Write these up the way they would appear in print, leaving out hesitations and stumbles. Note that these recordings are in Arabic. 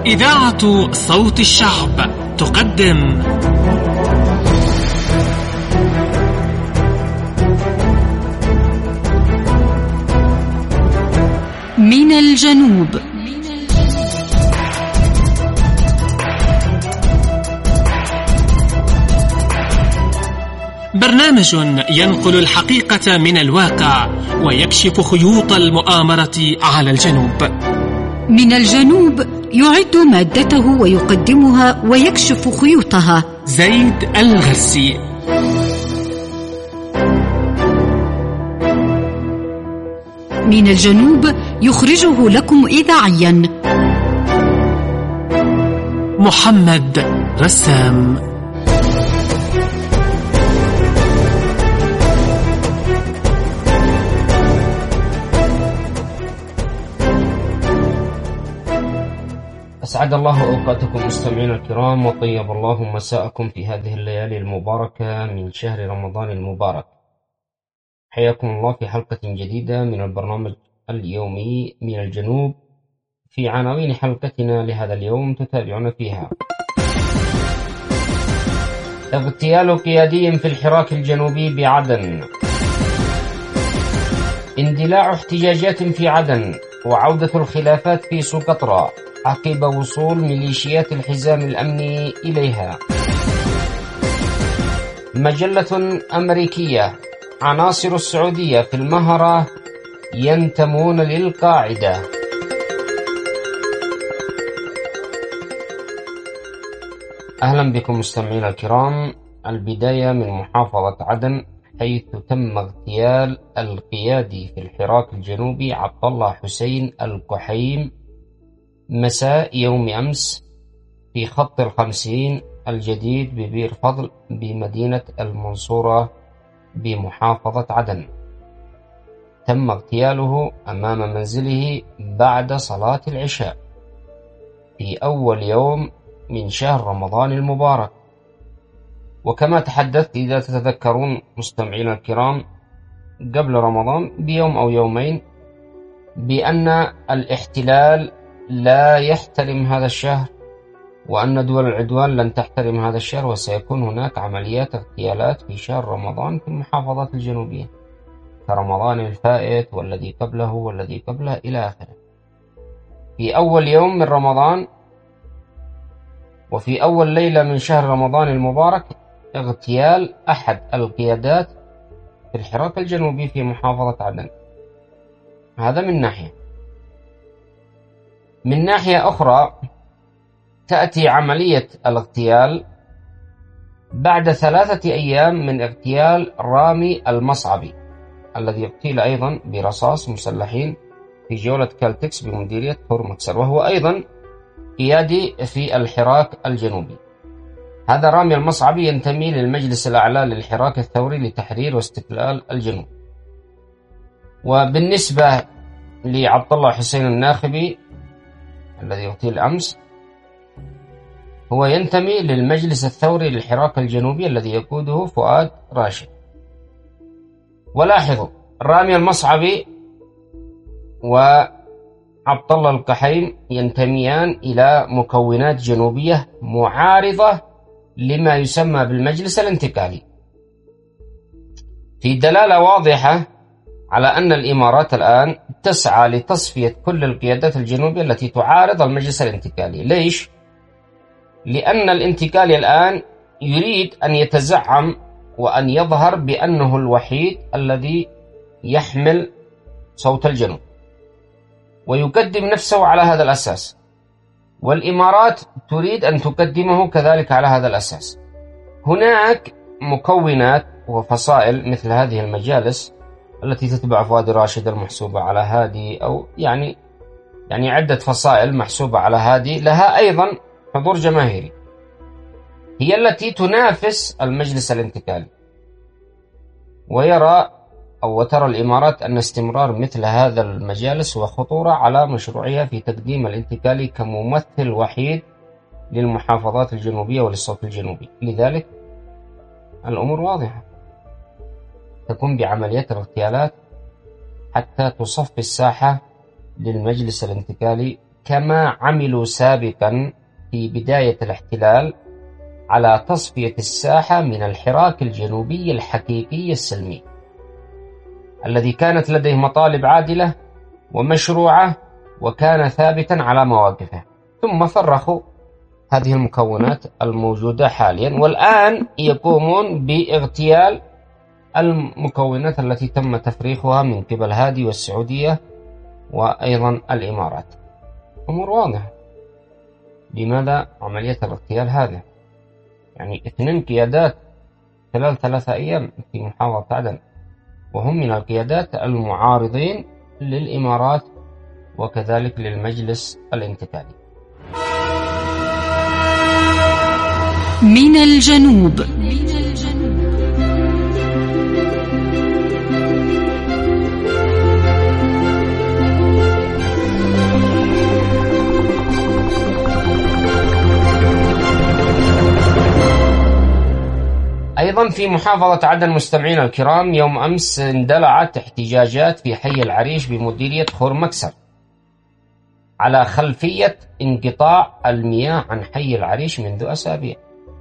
إذاعة صوت الشعب تقدم من الجنوب. برنامج ينقل الحقيقة من الواقع ويكشف خيوط المؤامرة على الجنوب. من الجنوب يعد مادته ويقدمها ويكشف خيوطها زيد الغرسي. من الجنوب يخرجه لكم إذاعيا محمد رسام. أسعد الله أوقاتكم مستمعين الكرام، وطيب الله مساءكم في هذه الليالي المباركة من شهر رمضان المبارك. حياكم الله في حلقة جديدة من البرنامج اليومي من الجنوب. في عناوين حلقتنا لهذا اليوم تتابعون فيها: اغتيال قيادي في الحراك الجنوبي بعدن، اندلاع احتجاجات في عدن، وعودة الخلافات في سقطرى عقب وصول ميليشيات الحزام الأمني إليها. مجلة أمريكية: عناصر السعودية في المهرة ينتمون للقاعدة. أهلا بكم مستمعين الكرام. البداية من محافظة عدن، حيث تم اغتيال القيادي في الحراك الجنوبي عبد الله حسين القحيم مساء يوم أمس في خط 50 الجديد ببير فضل بمدينة المنصورة بمحافظة عدن. تم اغتياله أمام منزله بعد صلاة العشاء في أول يوم من شهر رمضان المبارك. وكما تحدثت إذا تتذكرون مستمعين الكرام قبل رمضان بيوم أو يومين بأن الاحتلال لا يحترم هذا الشهر، وأن دول العدوان لن تحترم هذا الشهر، وسيكون هناك عمليات اغتيالات في شهر رمضان في المحافظات الجنوبية كرمضان الفائت والذي قبله والذي قبله إلى آخره. في أول يوم من رمضان وفي أول ليلة من شهر رمضان المبارك اغتيال أحد القيادات في الحراك الجنوبي في محافظة عدن. هذا من ناحية. من ناحية أخرى تأتي عملية الاغتيال بعد 3 أيام من اغتيال رامي المصعبي الذي اغتيل أيضا برصاص مسلحين في جولة كالتكس بمديرية هور مكسر، وهو أيضا قيادي في الحراك الجنوبي. هذا رامي المصعبي ينتمي للمجلس الأعلى للحراك الثوري لتحرير واستقلال الجنوب. وبالنسبة لعبد الله حسين الناخبي الذي اغتيل أمس، هو ينتمي للمجلس الثوري للحراك الجنوبي الذي يقوده فؤاد راشد. ولاحظوا رامي المصعبي وعبد الله القحيم ينتميان إلى مكونات جنوبية معارضة لما يسمى بالمجلس الانتقالي، في دلالة واضحة على أن الإمارات الآن تسعى لتصفية كل القيادات الجنوبية التي تعارض المجلس الانتقالي. ليش؟ لأن الانتقالي الآن يريد أن يتزعم وأن يظهر بأنه الوحيد الذي يحمل صوت الجنوب ويقدم نفسه على هذا الأساس، والإمارات تريد أن تقدمه كذلك على هذا الأساس. هناك مكونات وفصائل مثل هذه المجالس التي تتبع فؤاد راشد المحسوبة على هادي، أو يعني عدة فصائل محسوبة على هادي لها أيضا حضور جماهيري، هي التي تنافس المجلس الانتقالي. وترى الإمارات أن استمرار مثل هذا المجالس هو خطورة على مشروعها في تقديم الانتقالي كممثل وحيد للمحافظات الجنوبية وللصوت الجنوبي. لذلك الأمور واضحة، تقوم بعمليات الاغتيالات حتى تصفي الساحة للمجلس الانتقالي كما عملوا سابقا في بداية الاحتلال على تصفية الساحة من الحراك الجنوبي الحقيقي السلمي الذي كانت لديه مطالب عادلة ومشروعة وكان ثابتا على مواقفه، ثم فرخوا هذه المكونات الموجودة حاليا، والآن يقومون باغتيال المكونات التي تم تفريخها من قبل هادي والسعودية وأيضا الإمارات. أمور واضحة. لماذا عملية الاغتيال هذا؟ يعني 2 قيادات خلال 3 أيام في محافظة عدن، وهم من القيادات المعارضين للإمارات وكذلك للمجلس الانتقالي. من الجنوب. أيضا في محافظة عدن مستمعين الكرام، يوم أمس اندلعت احتجاجات في حي العريش بمديرية خور مكسر على خلفية انقطاع المياه عن حي العريش منذ أسابيع.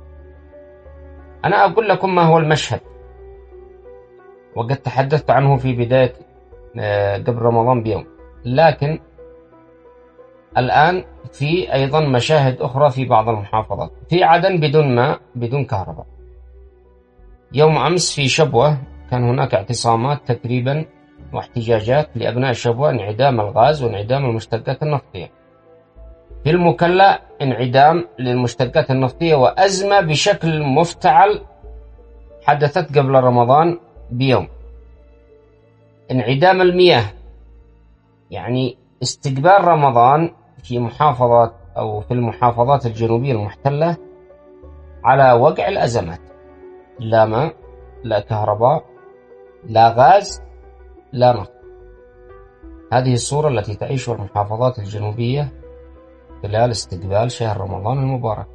أنا أقول لكم ما هو المشهد، وقد تحدثت عنه في بداية قبل رمضان بيوم، لكن الآن في أيضا مشاهد أخرى في بعض المحافظات. في عدن بدون ماء بدون كهرباء. يوم أمس في شبوة كان هناك اعتصامات تقريبا واحتجاجات لأبناء شبوة، انعدام الغاز وانعدام المشتقات النفطية. في المكلا انعدام للمشتقات النفطية وأزمة بشكل مفتعل حدثت قبل رمضان بيوم. انعدام المياه، يعني استقبال رمضان في محافظات أو في المحافظات الجنوبية المحتلة على وقع الأزمات، لا ماء، لا كهرباء، لا غاز، لا نفط. هذه الصورة التي تعيشها المحافظات الجنوبية خلال استقبال شهر رمضان المبارك.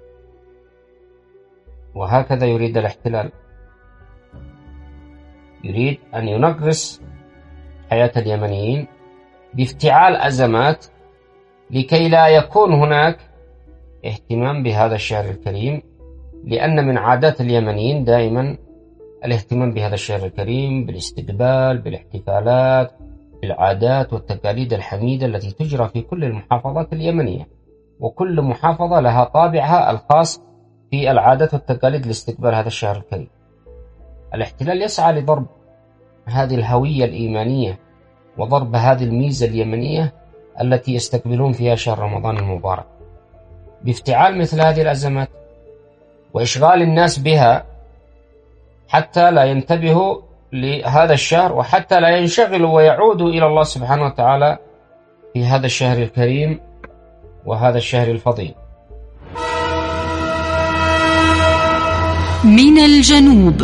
وهكذا يريد الاحتلال، يريد أن ينغص حياة اليمنيين بافتعال أزمات لكي لا يكون هناك اهتمام بهذا الشهر الكريم، لأن من عادات اليمنيين دائما الاهتمام بهذا الشهر الكريم، بالاستقبال، بالاحتفالات، بالعادات والتقاليد الحميدة التي تجرى في كل المحافظات اليمنية، وكل محافظة لها طابعها الخاص في العادات والتقاليد لاستقبال هذا الشهر الكريم. الاحتلال يسعى لضرب هذه الهوية الإيمانية وضرب هذه الميزة اليمنية التي يستقبلون فيها شهر رمضان المبارك بافتعال مثل هذه الأزمات وإشغال الناس بها حتى لا ينتبهوا لهذا الشهر، وحتى لا ينشغلوا ويعودوا إلى الله سبحانه وتعالى في هذا الشهر الكريم وهذا الشهر الفضيل. من الجنوب.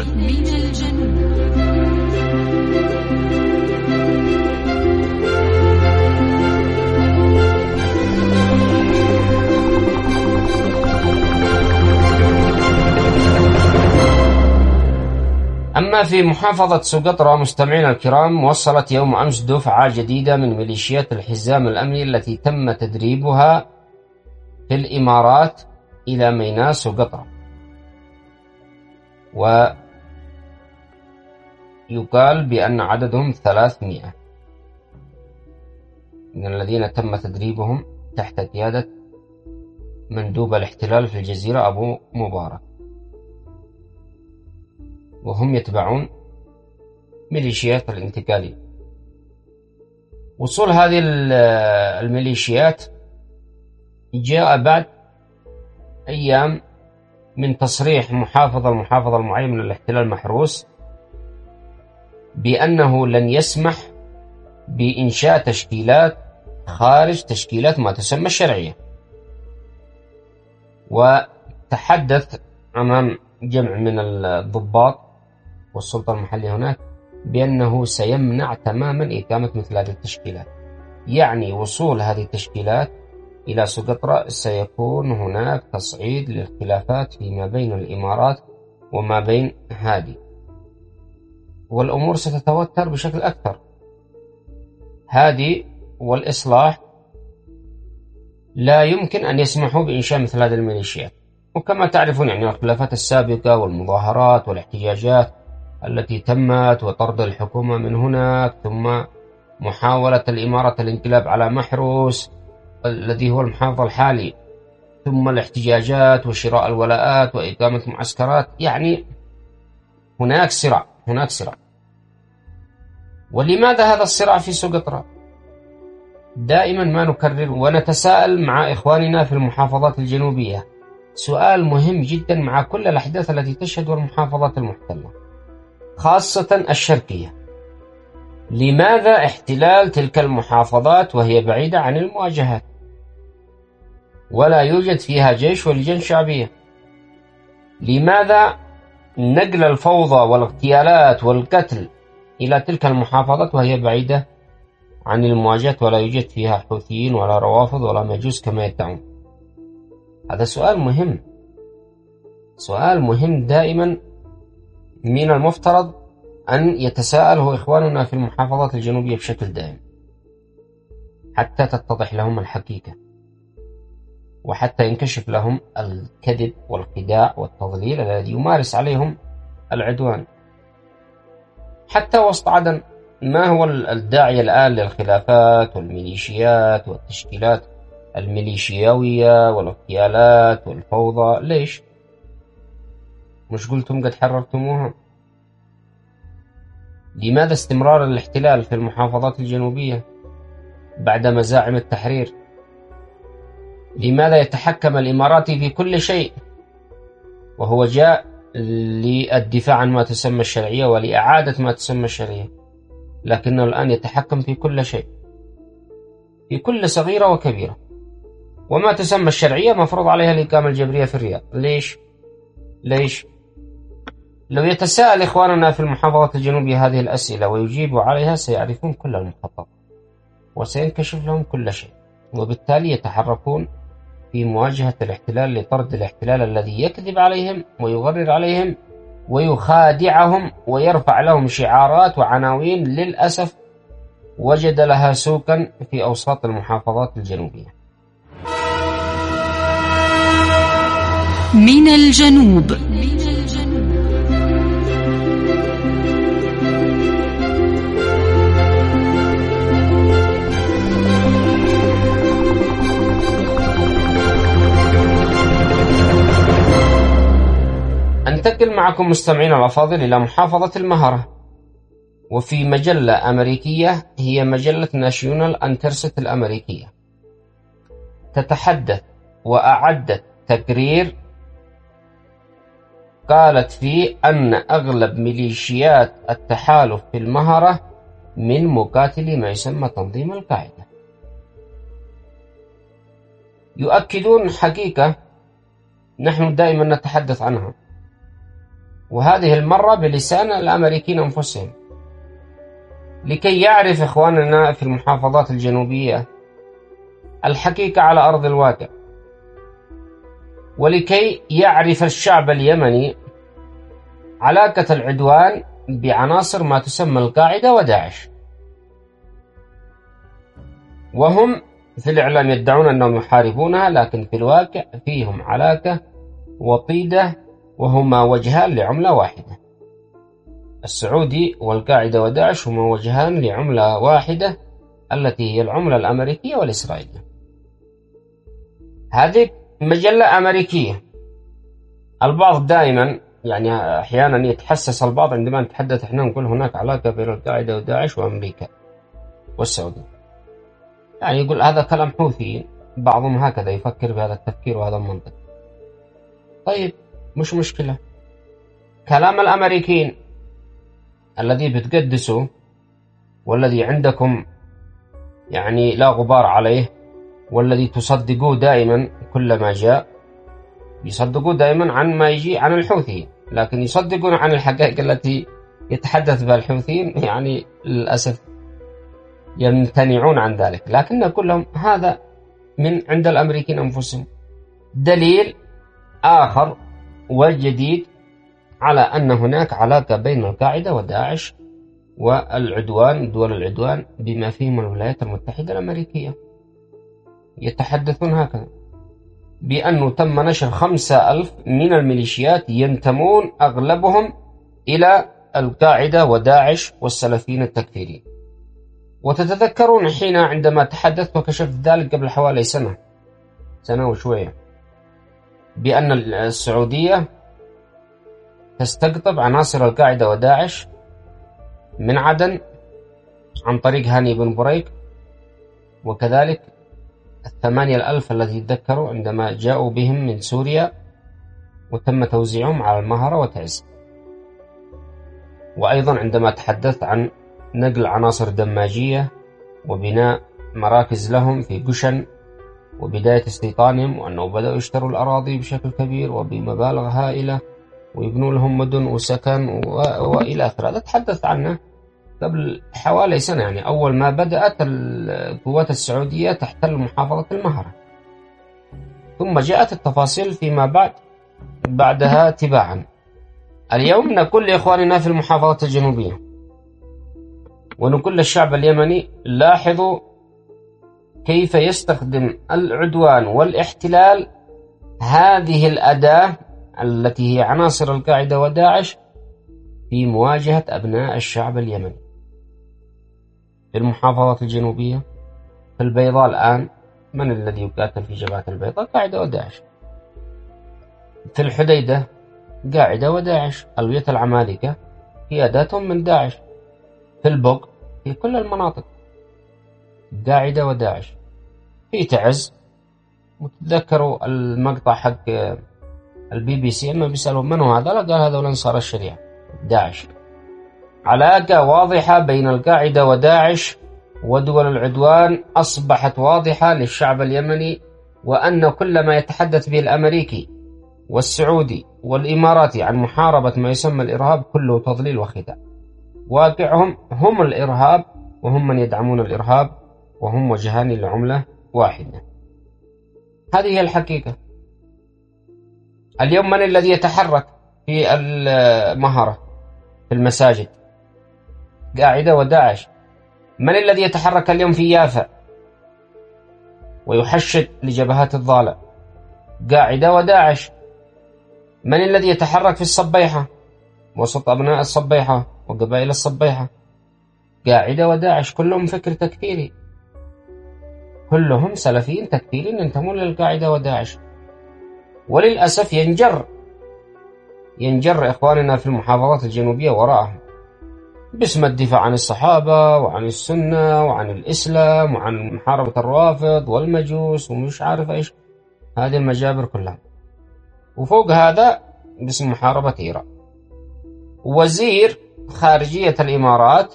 أما في محافظة سقطرى مستمعين الكرام، وصلت يوم أمس دفعة جديدة من ميليشيات الحزام الأمني التي تم تدريبها في الإمارات إلى ميناء سقطرى، ويقال بأن عددهم 300 من الذين تم تدريبهم تحت قيادة مندوب الاحتلال في الجزيرة أبو مبارك، وهم يتبعون ميليشيات الانتقالية. وصول هذه الميليشيات جاء بعد أيام من تصريح المحافظة المعين من الاحتلال محروس بأنه لن يسمح بإنشاء تشكيلات خارج تشكيلات ما تسمى الشرعية. وتحدث أمام جمع من الضباط والسلطة المحلية هناك بأنه سيمنع تماما إقامة مثل هذه التشكيلات، يعني وصول هذه التشكيلات إلى سقطرى سيكون هناك تصعيد للخلافات فيما بين الإمارات وما بين هادي، والأمور ستتوتر بشكل أكثر. هادي والإصلاح لا يمكن أن يسمحوا بإنشاء مثل هذه الميليشيات. وكما تعرفون يعني الخلافات السابقة والمظاهرات والاحتجاجات التي تمت وطرد الحكومة من هناك، ثم محاولة الإمارة الانقلاب على محروس الذي هو المحافظ الحالي، ثم الاحتجاجات وشراء الولاءات وإقامة معسكرات، يعني هناك صراع. ولماذا هذا الصراع في سقطرى؟ دائما ما نكرر ونتساءل مع إخواننا في المحافظات الجنوبية سؤال مهم جدا مع كل الأحداث التي تشهد المحافظات المحتلة خاصة الشرقية. لماذا احتلال تلك المحافظات وهي بعيدة عن المواجهات ولا يوجد فيها جيش ولجان شعبية؟ لماذا نقل الفوضى والاغتيالات والقتل إلى تلك المحافظات وهي بعيدة عن المواجهات ولا يوجد فيها حوثيين ولا روافض ولا مجوس كما يدعون؟ هذا سؤال مهم دائما من المفترض أن يتساءله إخواننا في المحافظات الجنوبية بشكل دائم حتى تتضح لهم الحقيقة، وحتى ينكشف لهم الكذب والخداع والتضليل الذي يمارس عليهم العدوان. حتى وسط عدن ما هو الداعي الآن للخلافات والميليشيات والتشكيلات الميليشياوية والاغتيالات والفوضى؟ ليش؟ مش قلتم قد حررتموها؟ لماذا استمرار الاحتلال في المحافظات الجنوبية بعد مزاعم التحرير؟ لماذا يتحكم الإماراتي في كل شيء وهو جاء للدفاع عن ما تسمى الشرعية ولإعادة ما تسمى الشرعية، لكنه الآن يتحكم في كل شيء، في كل صغيرة وكبيرة، وما تسمى الشرعية مفروض عليها الإقامة الجبرية في الرياض. ليش؟ لو يتساءل إخواننا في المحافظات الجنوبية هذه الأسئلة ويجيبوا عليها سيعرفون كل المخطط وسينكشف لهم كل شيء، وبالتالي يتحركون في مواجهة الاحتلال لطرد الاحتلال الذي يكذب عليهم ويغرر عليهم ويخادعهم ويرفع لهم شعارات وعناوين للأسف وجد لها سوقا في أوساط المحافظات الجنوبية. من الجنوب. أنتقل معكم مستمعينا الأفاضل إلى محافظة المهرة، وفي مجلة أمريكية هي مجلة ناشيونال أنترست الأمريكية تتحدث وأعدت تقرير قالت فيه أن أغلب ميليشيات التحالف في المهرة من مقاتلي ما يسمى تنظيم القاعدة. يؤكدون حقيقة نحن دائما نتحدث عنها، وهذه المرة بلسان الأمريكيين أنفسهم، لكي يعرف إخواننا في المحافظات الجنوبية الحقيقة على أرض الواقع، ولكي يعرف الشعب اليمني علاقة العدوان بعناصر ما تسمى القاعدة وداعش. وهم في الإعلام يدعون أنهم يحاربونها، لكن في الواقع فيهم علاقة وطيدة، وهما وجهان لعملة واحدة. السعودي والقاعدة وداعش هما وجهان لعملة واحدة التي هي العملة الأمريكية والإسرائيلية. هذه مجلة أمريكية. البعض دائما يعني أحيانا يتحسس البعض عندما نتحدث احنا نقول هناك علاقة بين القاعدة وداعش وأمريكا والسعودية، يعني يقول هذا كلام حوثي. بعضهم هكذا يفكر بهذا التفكير وهذا المنطق. طيب مش مشكلة، كلام الأمريكيين الذي بتقدسوا والذي عندكم يعني لا غبار عليه والذي تصدقوه دائما كلما جاء، يصدقوا دائما عن ما يجي عن الحوثيين، لكن يصدقون عن الحقائق التي يتحدث بها الحوثيين يعني للأسف يمتنعون عن ذلك. لكن نقول لهم هذا من عند الأمريكيين أنفسهم دليل آخر وجديد على أن هناك علاقة بين القاعدة وداعش والعدوان، دول العدوان بما فيهم الولايات المتحدة الأمريكية. يتحدثون هكذا، بأنه تم نشر 5000 من الميليشيات ينتمون أغلبهم إلى القاعدة وداعش والسلفيين التكفيريين. وتتذكرون حين عندما تحدثت وكشفت ذلك قبل حوالي سنة وشوية، بأن السعودية تستقطب عناصر القاعدة وداعش من عدن عن طريق هاني بن بريك، وكذلك 8000 الذي تذكروا عندما جاءوا بهم من سوريا وتم توزيعهم على المهرة وتعز. وأيضا عندما تحدثت عن نقل عناصر دماجية وبناء مراكز لهم في قشن وبداية استيطانهم، وأنه بدأوا يشتروا الأراضي بشكل كبير وبمبالغ هائلة ويبنوا لهم مدن وسكن وإلى آخره. هذا تحدث عنه قبل حوالي سنة، يعني أول ما بدأت القوات السعودية تحتل محافظة المهرة، ثم جاءت التفاصيل فيما بعدها تباعا. اليوم نقول لإخواننا في المحافظة الجنوبية ونقول للشعب اليمني: لاحظوا كيف يستخدم العدوان والاحتلال هذه الأداة التي هي عناصر القاعدة وداعش في مواجهة أبناء الشعب اليمني. في المحافظات الجنوبية، في البيضاء الآن من الذي يقاتل في جبهة البيضاء؟ قاعدة وداعش. في الحديدة قاعدة وداعش، ألوية العمالقة قياداتهم من داعش. في البق، في كل المناطق قاعدة وداعش. في تعز، وتذكروا المقطع حق الBBC لما بيسألوا من هو هذا، قال هذول أنصار الشريعة داعش. علاقة واضحة بين القاعدة وداعش ودول العدوان أصبحت واضحة للشعب اليمني، وأن كل ما يتحدث به الأمريكي والسعودي والإماراتي عن محاربة ما يسمى الإرهاب كله تضليل وخداع. واقعهم هم الإرهاب، وهم من يدعمون الإرهاب، وهم وجهان لعملة واحدة. هذه هي الحقيقة. اليوم من الذي يتحرك في المهرة في المساجد؟ قاعدة وداعش. من الذي يتحرك اليوم في يافا ويحشد لجبهات الضالع؟ قاعدة وداعش. من الذي يتحرك في الصبيحة وسط أبناء الصبيحة وقبائل الصبيحة؟ قاعدة وداعش. كلهم فكر تكفيري، كلهم سلفيين تكفيريين ينتمون للقاعدة وداعش. وللأسف ينجر إخواننا في المحافظات الجنوبية وراءهم باسم الدفاع عن الصحابة وعن السنة وعن الإسلام وعن محاربة الرافض والمجوس ومش عارف إيش، هذه المجابر كلها. وفوق هذا باسم محاربة إيران. وزير خارجية الإمارات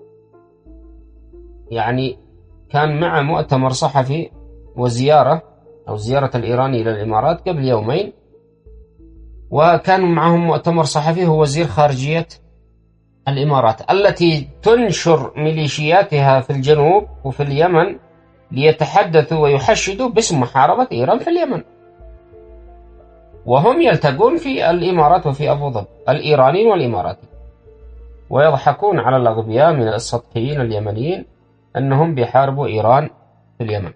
يعني كان مع مؤتمر صحفي وزيارة الإيراني إلى الإمارات قبل يومين، وكان معهم مؤتمر صحفي هو وزير خارجية الإمارات التي تنشر ميليشياتها في الجنوب وفي اليمن ليتحدثوا ويحشدوا باسم محاربة إيران في اليمن، وهم يلتقون في الإمارات وفي أبو ظبي، الإيرانيين والإماراتيين، ويضحكون على الأغبياء من السطحيين اليمنيين أنهم بيحاربوا إيران في اليمن.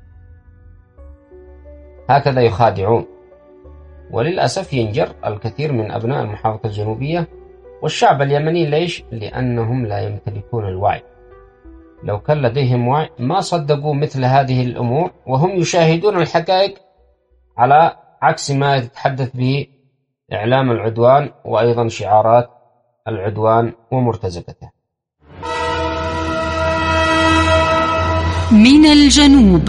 هكذا يخادعون. وللأسف ينجر الكثير من أبناء المحافظة الجنوبية والشعب اليمني. ليش؟ لأنهم لا يمتلكون الوعي. لو كان لديهم وعي ما صدقوا مثل هذه الأمور، وهم يشاهدون الحقائق على عكس ما يتحدث به إعلام العدوان وأيضا شعارات العدوان ومرتزقته. من الجنوب.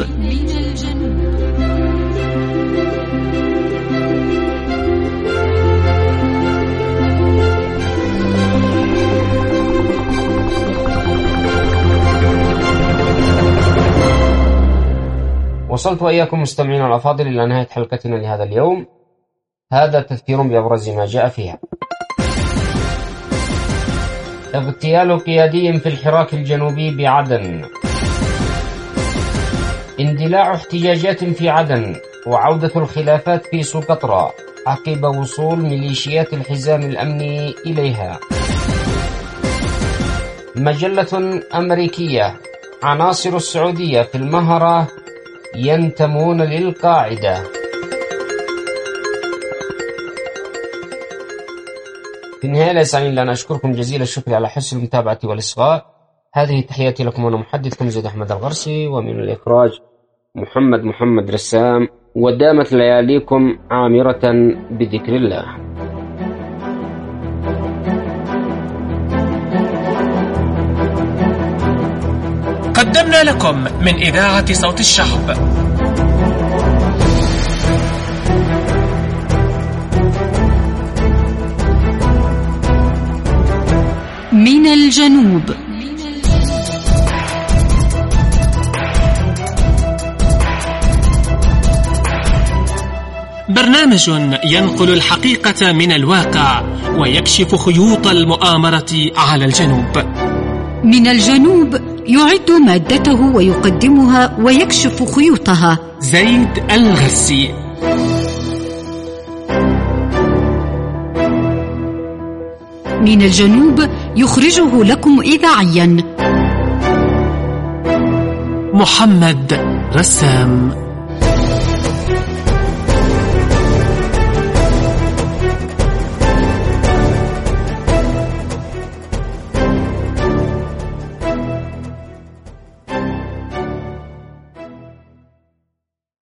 وصلت وإياكم مستمعين الأفاضل إلى نهاية حلقتنا لهذا اليوم. هذا تذكير بأبرز ما جاء فيها: اغتيال قيادي في الحراك الجنوبي بعدن، اندلاع احتجاجات في عدن، وعودة الخلافات في سقطرى عقب وصول ميليشيات الحزام الأمني إليها. مجلة أمريكية: عناصر السعودية في المهرة ينتمون للقاعدة. في النهاية لا يسعني إلا أن أشكركم جزيل الشكر على حسن المتابعة والإصغاء. هذه تحياتي لكم وأنا محدثكم زيد أحمد الغرسي، ومن الإخراج محمد رسام، ودامت لياليكم عامرة بذكر الله. قدمنا لكم من إذاعة صوت الشعب من الجنوب. برنامج ينقل الحقيقة من الواقع ويكشف خيوط المؤامرة على الجنوب. من الجنوب يعد مادته ويقدمها ويكشف خيوطها زيد الغرسي. من الجنوب يخرجه لكم إذاعيا محمد رسام.